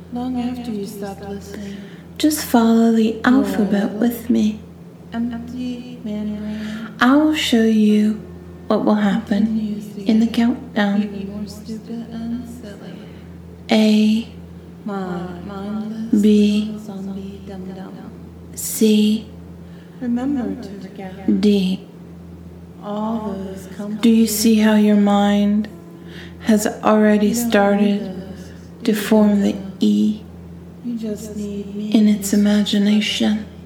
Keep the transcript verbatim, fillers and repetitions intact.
long after you stop listening. Just follow the alphabet with me. Empty memory. I will show you what will happen in the countdown. Even more stupid and silly. A, Mind, mindless, B, zombie, dum dum. C, Remember to forget D. all those comforting. Do you see how your mind has already started to form the E You just need me in its imagination?